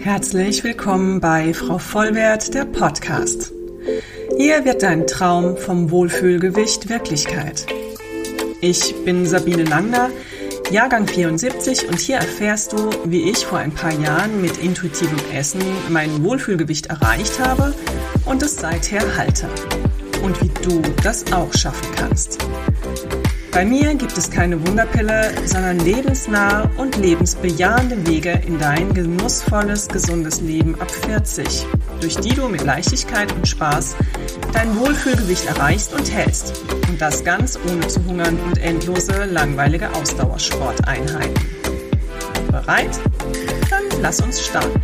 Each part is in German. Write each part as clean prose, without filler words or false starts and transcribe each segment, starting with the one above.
Herzlich willkommen bei Frau Vollwerth, der Podcast. Hier wird dein Traum vom Wohlfühlgewicht Wirklichkeit. Ich bin Sabine Langner, Jahrgang 74 und hier erfährst du, wie ich vor ein paar Jahren mit intuitivem Essen mein Wohlfühlgewicht erreicht habe und es seither halte. Und wie du das auch schaffen kannst. Bei mir gibt es keine Wunderpille, sondern lebensnahe und lebensbejahende Wege in dein genussvolles, gesundes Leben ab 40, durch die du mit Leichtigkeit und Spaß dein Wohlfühlgewicht erreichst und hältst. Und das ganz ohne zu hungern und endlose, langweilige Ausdauersporteinheiten. Bereit? Dann lass uns starten.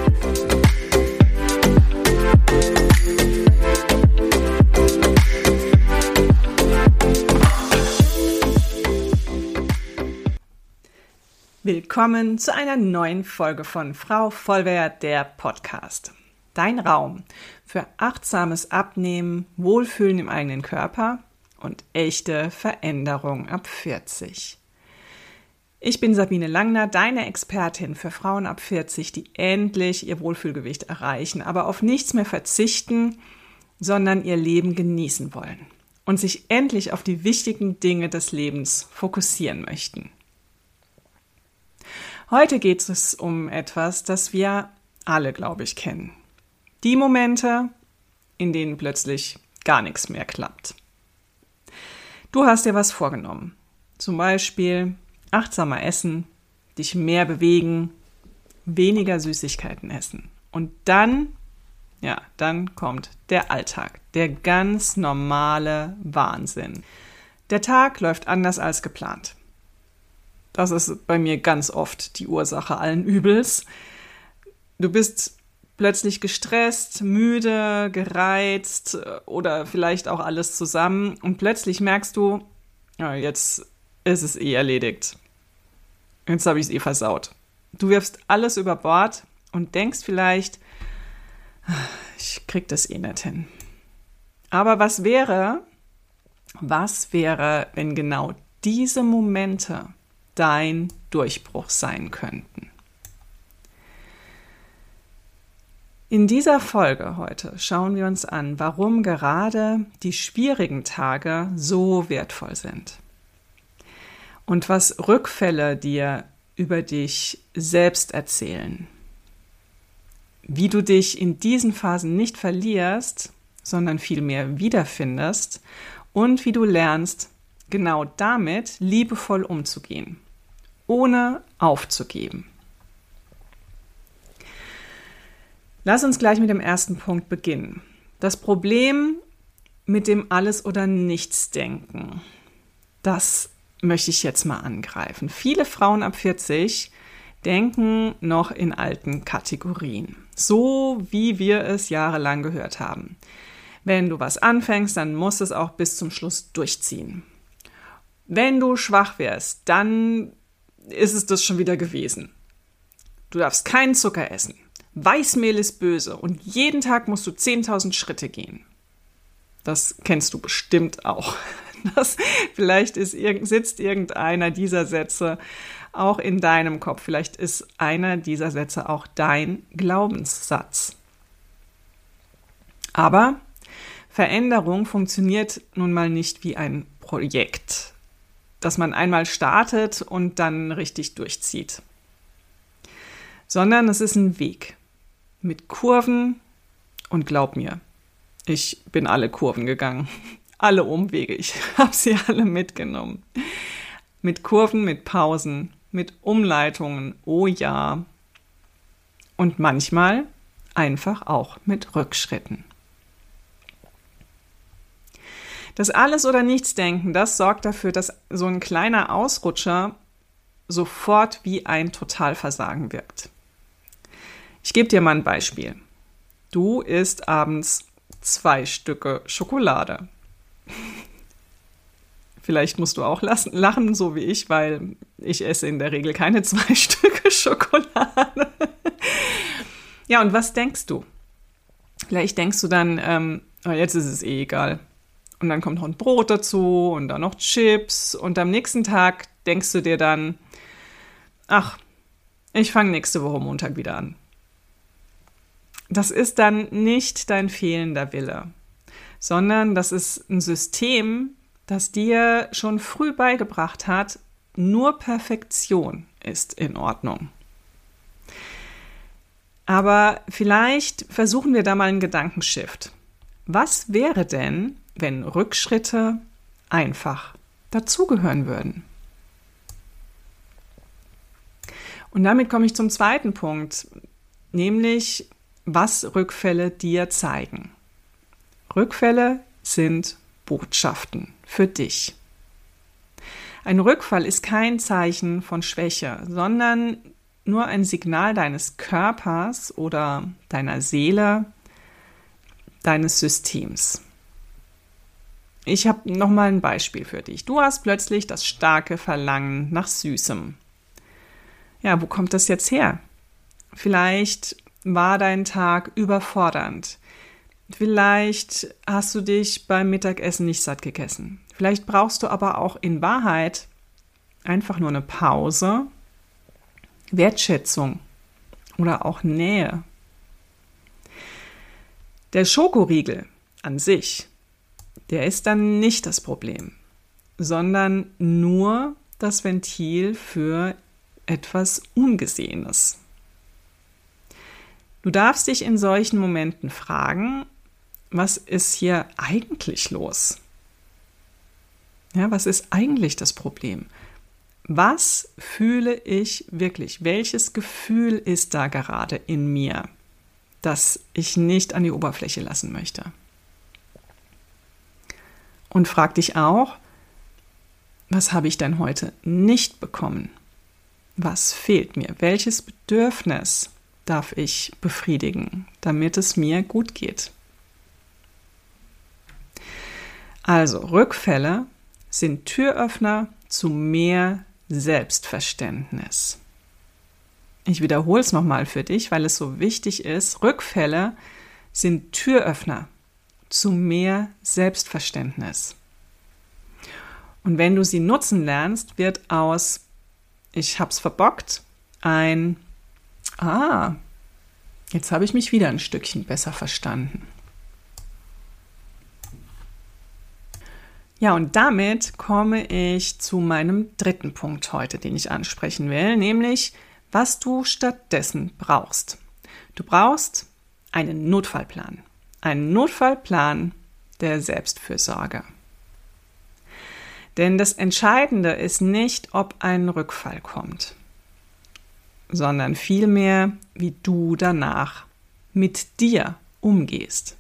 Willkommen zu einer neuen Folge von Frau Vollwerth, der Podcast. Dein Raum für achtsames Abnehmen, Wohlfühlen im eigenen Körper und echte Veränderung ab 40. Ich bin Sabine Langner, deine Expertin für Frauen ab 40, die endlich ihr Wohlfühlgewicht erreichen, aber auf nichts mehr verzichten, sondern ihr Leben genießen wollen und sich endlich auf die wichtigen Dinge des Lebens fokussieren möchten. Heute geht es um etwas, das wir alle, glaube ich, kennen. Die Momente, in denen plötzlich gar nichts mehr klappt. Du hast dir was vorgenommen. Zum Beispiel achtsamer essen, dich mehr bewegen, weniger Süßigkeiten essen. Und dann kommt der Alltag, der ganz normale Wahnsinn. Der Tag läuft anders als geplant. Das ist bei mir ganz oft die Ursache allen Übels. Du bist plötzlich gestresst, müde, gereizt oder vielleicht auch alles zusammen und plötzlich merkst du, ja, jetzt ist es erledigt. Jetzt habe ich es versaut. Du wirfst alles über Bord und denkst vielleicht, ich krieg das nicht hin. Aber was wäre, wenn genau diese Momente dein Durchbruch sein könnten? In dieser Folge heute schauen wir uns an, warum gerade die schwierigen Tage so wertvoll sind und was Rückfälle dir über dich selbst erzählen, wie du dich in diesen Phasen nicht verlierst, sondern vielmehr wiederfindest und wie du lernst, genau damit liebevoll umzugehen, ohne aufzugeben. Lass uns gleich mit dem ersten Punkt beginnen. Das Problem mit dem Alles- oder Nichts-Denken, das möchte ich jetzt mal angreifen. Viele Frauen ab 40 denken noch in alten Kategorien, so wie wir es jahrelang gehört haben. Wenn du was anfängst, dann musst du es auch bis zum Schluss durchziehen. Wenn du schwach wärst, dann ist es das schon wieder gewesen. Du darfst keinen Zucker essen. Weißmehl ist böse und jeden Tag musst du 10.000 Schritte gehen. Das kennst du bestimmt auch. Vielleicht sitzt irgendeiner dieser Sätze auch in deinem Kopf. Vielleicht ist einer dieser Sätze auch dein Glaubenssatz. Aber Veränderung funktioniert nun mal nicht wie ein Projekt, dass man einmal startet und dann richtig durchzieht. Sondern es ist ein Weg mit Kurven und glaub mir, ich bin alle Kurven gegangen, alle Umwege, ich habe sie alle mitgenommen. Mit Kurven, mit Pausen, mit Umleitungen, oh ja. Und manchmal einfach auch mit Rückschritten. Das Alles- oder Nichts-Denken, das sorgt dafür, dass so ein kleiner Ausrutscher sofort wie ein Totalversagen wirkt. Ich gebe dir mal ein Beispiel. Du isst abends 2 Stücke Schokolade. Vielleicht musst du auch lachen, so wie ich, weil ich esse in der Regel keine 2 Stücke Schokolade. Ja, und was denkst du? Vielleicht denkst du dann, jetzt ist es egal. Und dann kommt noch ein Brot dazu und dann noch Chips. Und am nächsten Tag denkst du dir dann, ach, ich fange nächste Woche Montag wieder an. das ist dann nicht dein fehlender Wille, sondern das ist ein System, das dir schon früh beigebracht hat, nur Perfektion ist in Ordnung. Aber vielleicht versuchen wir da mal einen Gedankenshift. Was wäre denn, wenn Rückschritte einfach dazugehören würden? Und damit komme ich zum zweiten Punkt, nämlich was Rückfälle dir zeigen. Rückfälle sind Botschaften für dich. Ein Rückfall ist kein Zeichen von Schwäche, sondern nur ein Signal deines Körpers oder deiner Seele, deines Systems. Ich habe nochmal ein Beispiel für dich. Du hast plötzlich das starke Verlangen nach Süßem. Ja, wo kommt das jetzt her? Vielleicht war dein Tag überfordernd. Vielleicht hast du dich beim Mittagessen nicht satt gegessen. Vielleicht brauchst du aber auch in Wahrheit einfach nur eine Pause, Wertschätzung oder auch Nähe. Der Schokoriegel an sich, der ist dann nicht das Problem, sondern nur das Ventil für etwas Ungesehenes. Du darfst dich in solchen Momenten fragen, was ist hier eigentlich los? Ja, was ist eigentlich das Problem? Was fühle ich wirklich? Welches Gefühl ist da gerade in mir, das ich nicht an die Oberfläche lassen möchte? Und frag dich auch, was habe ich denn heute nicht bekommen? Was fehlt mir? Welches Bedürfnis darf ich befriedigen, damit es mir gut geht? Also Rückfälle sind Türöffner zu mehr Selbstverständnis. Ich wiederhole es nochmal für dich, weil es so wichtig ist. Rückfälle sind Türöffner zu mehr Selbstverständnis. Und wenn du sie nutzen lernst, wird aus ich hab's verbockt ein jetzt habe ich mich wieder ein Stückchen besser verstanden. Ja, und damit komme ich zu meinem dritten Punkt heute, den ich ansprechen will, nämlich, was du stattdessen brauchst. Du brauchst einen Notfallplan. Einen Notfallplan der Selbstfürsorge. Denn das Entscheidende ist nicht, ob ein Rückfall kommt, sondern vielmehr, wie du danach mit dir umgehst.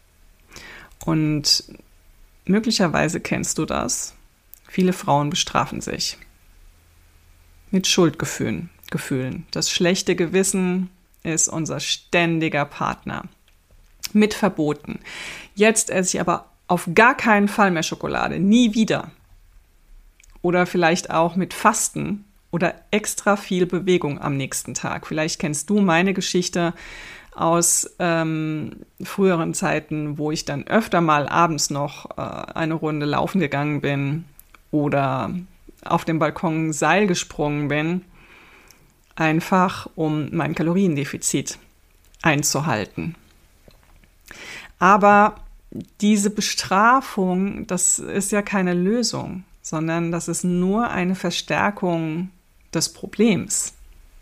Und möglicherweise kennst du das. Viele Frauen bestrafen sich mit Schuldgefühlen. Das schlechte Gewissen ist unser ständiger Partner. Mit Verboten. Jetzt esse ich aber auf gar keinen Fall mehr Schokolade. Nie wieder. Oder vielleicht auch mit Fasten oder extra viel Bewegung am nächsten Tag. Vielleicht kennst du meine Geschichte aus früheren Zeiten, wo ich dann öfter mal abends noch eine Runde laufen gegangen bin oder auf dem Balkon Seil gesprungen bin, einfach um mein Kaloriendefizit einzuhalten. Aber diese Bestrafung, das ist ja keine Lösung, sondern das ist nur eine Verstärkung des Problems.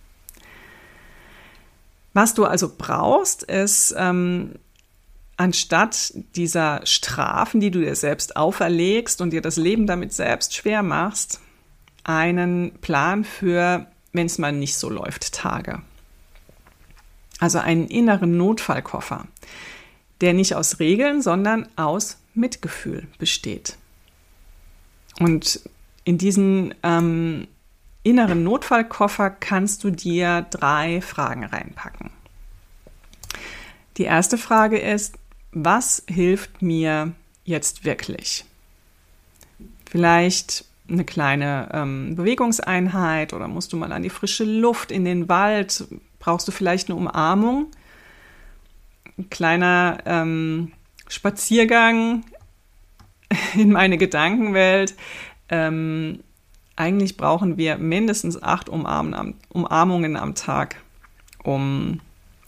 Was du also brauchst, ist, anstatt dieser Strafen, die du dir selbst auferlegst und dir das Leben damit selbst schwer machst, einen Plan für, wenn es mal nicht so läuft, Tage. Also einen inneren Notfallkoffer, der nicht aus Regeln, sondern aus Mitgefühl besteht. Und in diesen inneren Notfallkoffer kannst du dir 3 Fragen reinpacken. Die erste Frage ist, was hilft mir jetzt wirklich? Vielleicht eine kleine Bewegungseinheit oder musst du mal an die frische Luft, in den Wald? Brauchst du vielleicht eine Umarmung? Ein kleiner Spaziergang in meine Gedankenwelt. Eigentlich brauchen wir mindestens 8 Umarmungen am Tag, um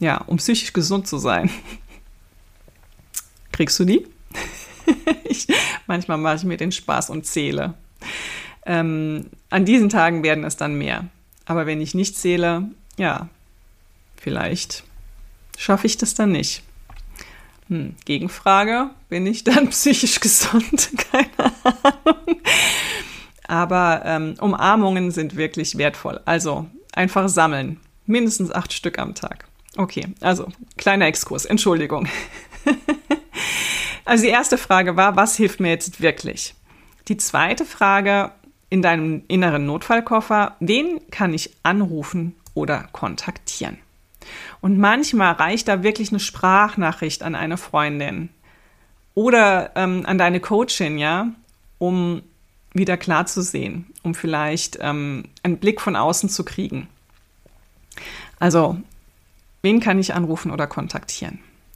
Ja, um psychisch gesund zu sein. Kriegst du die? Manchmal mache ich mir den Spaß und zähle. An diesen Tagen werden es dann mehr. Aber wenn ich nicht zähle, ja, vielleicht schaffe ich das dann nicht. Gegenfrage, bin ich dann psychisch gesund? Keine Ahnung. Aber Umarmungen sind wirklich wertvoll. Also einfach sammeln. Mindestens 8 Stück am Tag. Okay, also kleiner Exkurs, Entschuldigung. Also die erste Frage war, was hilft mir jetzt wirklich? Die zweite Frage in deinem inneren Notfallkoffer, wen kann ich anrufen oder kontaktieren? Und manchmal reicht da wirklich eine Sprachnachricht an eine Freundin oder an deine Coachin, ja, um wieder klar zu sehen, um vielleicht einen Blick von außen zu kriegen. Also, wen kann ich anrufen oder kontaktieren?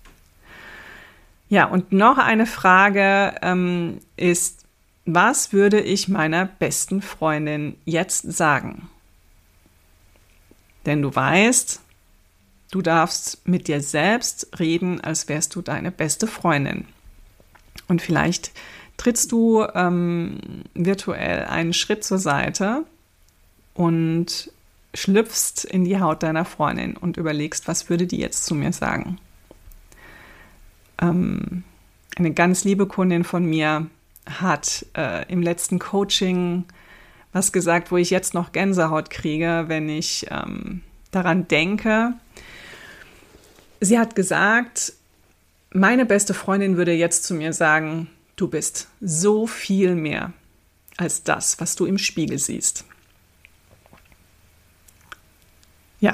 Ja, und noch eine Frage ist, was würde ich meiner besten Freundin jetzt sagen? Denn du weißt, du darfst mit dir selbst reden, als wärst du deine beste Freundin. Und vielleicht trittst du virtuell einen Schritt zur Seite und schlüpfst in die Haut deiner Freundin und überlegst, was würde die jetzt zu mir sagen? Eine ganz liebe Kundin von mir hat im letzten Coaching was gesagt, wo ich jetzt noch Gänsehaut kriege, wenn ich daran denke. Sie hat gesagt, meine beste Freundin würde jetzt zu mir sagen, du bist so viel mehr als das, was du im Spiegel siehst. Ja,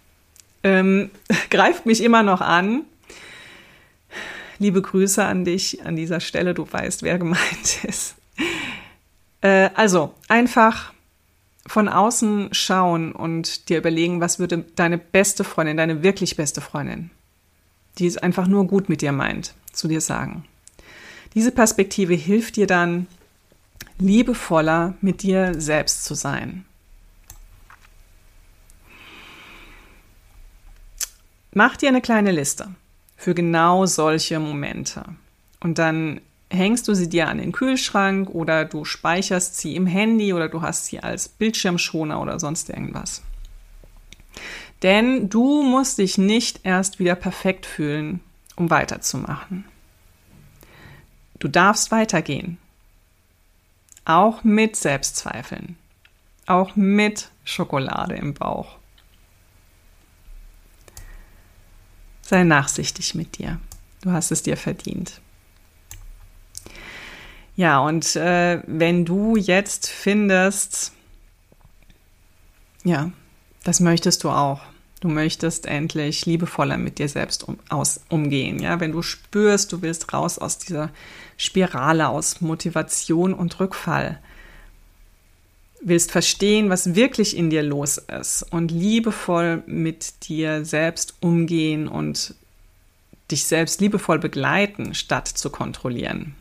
greift mich immer noch an. Liebe Grüße an dich an dieser Stelle, du weißt, wer gemeint ist. Also, einfach von außen schauen und dir überlegen, was würde deine beste Freundin, deine wirklich beste Freundin, die es einfach nur gut mit dir meint, zu dir sagen. Diese Perspektive hilft dir dann, liebevoller mit dir selbst zu sein. Mach dir eine kleine Liste für genau solche Momente. Und dann hängst du sie dir an den Kühlschrank oder du speicherst sie im Handy oder du hast sie als Bildschirmschoner oder sonst irgendwas. Denn du musst dich nicht erst wieder perfekt fühlen, um weiterzumachen. Du darfst weitergehen. Auch mit Selbstzweifeln. Auch mit Schokolade im Bauch. Sei nachsichtig mit dir. Du hast es dir verdient. Ja, und wenn du jetzt findest, ja, das möchtest du auch. Du möchtest endlich liebevoller mit dir selbst umgehen. Ja, wenn du spürst, du willst raus aus dieser Spirale aus Motivation und Rückfall. Willst verstehen, was wirklich in dir los ist und liebevoll mit dir selbst umgehen und dich selbst liebevoll begleiten, statt zu kontrollieren.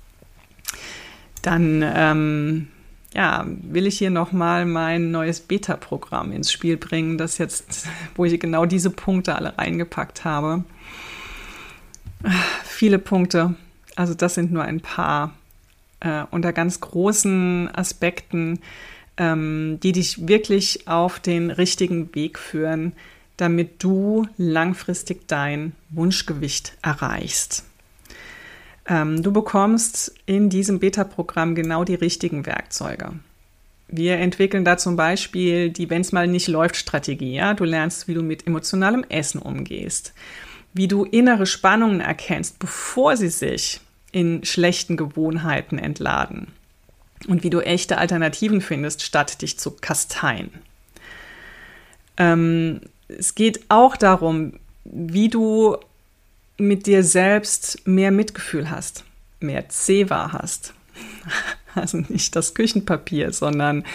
Dann will ich hier nochmal mein neues Beta-Programm ins Spiel bringen, das jetzt, wo ich genau diese Punkte alle reingepackt habe. Viele Punkte, also das sind nur ein paar unter ganz großen Aspekten, die dich wirklich auf den richtigen Weg führen, damit du langfristig dein Wunschgewicht erreichst. Du bekommst in diesem Beta-Programm genau die richtigen Werkzeuge. Wir entwickeln da zum Beispiel die Wenn's mal nicht läuft Strategie. Ja? Du lernst, wie du mit emotionalem Essen umgehst, wie du innere Spannungen erkennst, bevor sie sich in schlechten Gewohnheiten entladen. Und wie du echte Alternativen findest, statt dich zu kasteien. Es geht auch darum, wie du mit dir selbst mehr Mitgefühl hast, mehr Zewa hast. Also nicht das Küchenpapier, sondern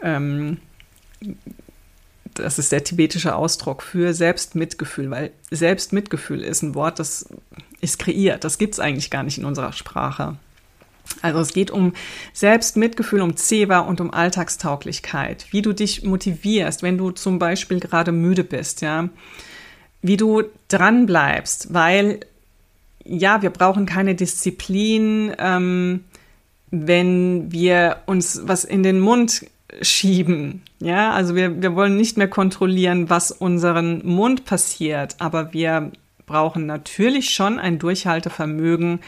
das ist der tibetische Ausdruck für Selbstmitgefühl, weil Selbstmitgefühl ist ein Wort, das ist kreiert. Das gibt es eigentlich gar nicht in unserer Sprache. Also es geht um Selbstmitgefühl, um Zewa und um Alltagstauglichkeit, wie du dich motivierst, wenn du zum Beispiel gerade müde bist, ja. wie du dran bleibst, weil ja, wir brauchen keine Disziplin, wenn wir uns was in den Mund schieben. Ja, also wir wollen nicht mehr kontrollieren, was unseren Mund passiert, aber wir brauchen natürlich schon ein Durchhaltevermögen,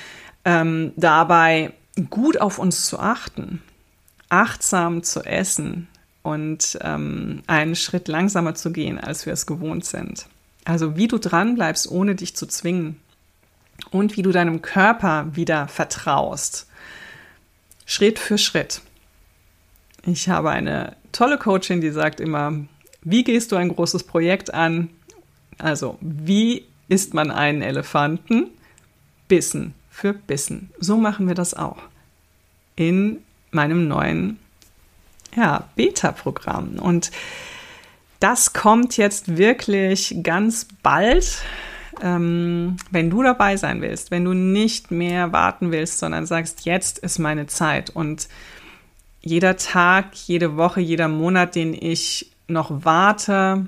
dabei gut auf uns zu achten, achtsam zu essen und einen Schritt langsamer zu gehen, als wir es gewohnt sind. Also wie du dran bleibst, ohne dich zu zwingen und wie du deinem Körper wieder vertraust. Schritt für Schritt. Ich habe eine tolle Coachin, die sagt immer, wie gehst du ein großes Projekt an? Also, wie isst man einen Elefanten? Bissen für Bissen. So machen wir das auch in meinem neuen Beta-Programm. Und das kommt jetzt wirklich ganz bald. Wenn du dabei sein willst, wenn du nicht mehr warten willst, sondern sagst, jetzt ist meine Zeit und jeder Tag, jede Woche, jeder Monat, den ich noch warte,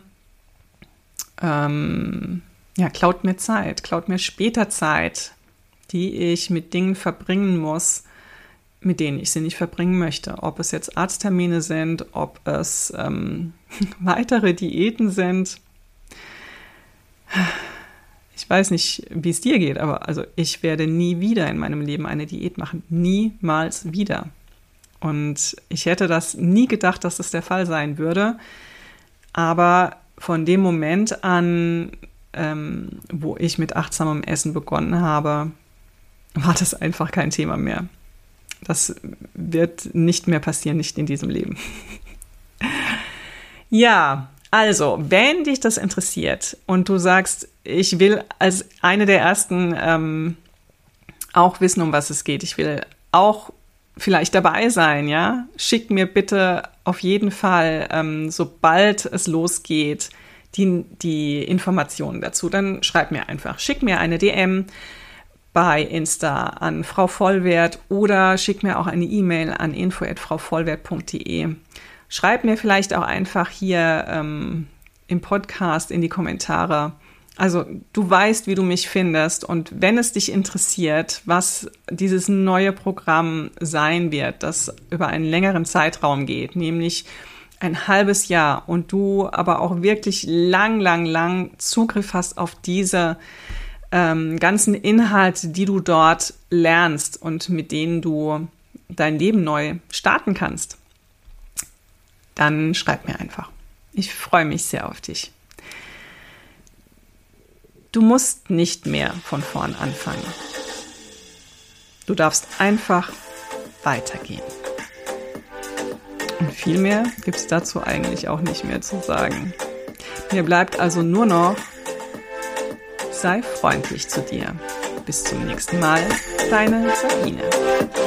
klaut mir Zeit, klaut mir später Zeit, die ich mit Dingen verbringen muss, mit denen ich sie nicht verbringen möchte. Ob es jetzt Arzttermine sind, ob es weitere Diäten sind. Ich weiß nicht, wie es dir geht, aber also ich werde nie wieder in meinem Leben eine Diät machen. Niemals wieder. Und ich hätte das nie gedacht, dass das der Fall sein würde. Aber von dem Moment an, wo ich mit achtsamem Essen begonnen habe, war das einfach kein Thema mehr. Das wird nicht mehr passieren, nicht in diesem Leben. Ja, also, wenn dich das interessiert und du sagst, ich will als eine der ersten auch wissen, um was es geht. Ich will auch vielleicht dabei sein, ja. Schick mir bitte auf jeden Fall, sobald es losgeht, die Informationen dazu. Dann schreib mir einfach. Schick mir eine DM bei Insta an Frau Vollwert oder schick mir auch eine E-Mail an info@frauvollwert.de. Schreib mir vielleicht auch einfach hier im Podcast in die Kommentare. Also du weißt, wie du mich findest und wenn es dich interessiert, was dieses neue Programm sein wird, das über einen längeren Zeitraum geht, nämlich ein halbes Jahr und du aber auch wirklich lang Zugriff hast auf diese ganzen Inhalte, die du dort lernst und mit denen du dein Leben neu starten kannst, dann schreib mir einfach. Ich freue mich sehr auf dich. Du musst nicht mehr von vorn anfangen. Du darfst einfach weitergehen. Und viel mehr gibt es dazu eigentlich auch nicht mehr zu sagen. Mir bleibt also nur noch, sei freundlich zu dir. Bis zum nächsten Mal, deine Sabine.